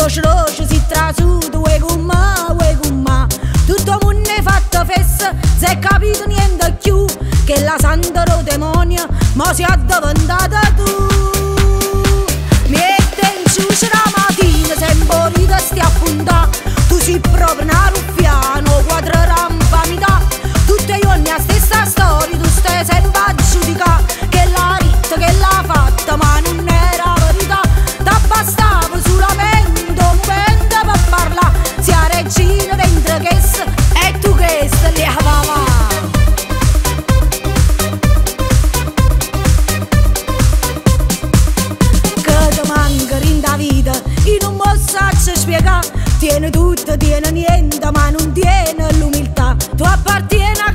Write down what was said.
roce roce si trasuda, uè con ma. Tutto il mondo è fatto festa, se è capito niente più, che la santa demonia ma si è diventata tu. Mette in giù la mattina, sempre rida sti a puntà, tu sei proprio una ruffiano, quattro rampamita. Tutti i giorni la stessa storia, tu stai sempre a giudicare, che l'ha ritta, che l'ha fatta, ma non era verità. T'abbastava solamente un momento per parlare, sia regina dentro che e tu che li avava. Io non posso spiegare, tiene tutto, tiene niente, ma non tiene l'umiltà. Tu appartieni a